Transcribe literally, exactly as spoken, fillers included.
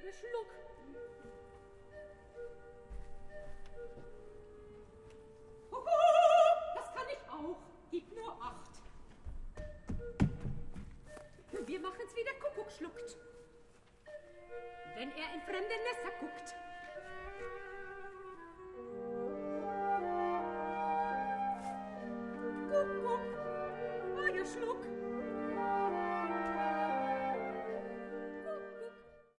Schluck. Hoho, das kann ich auch. Gib nur acht. Wir machen's wie der Kuckuck schluckt. Wenn er in fremde Nässer guckt.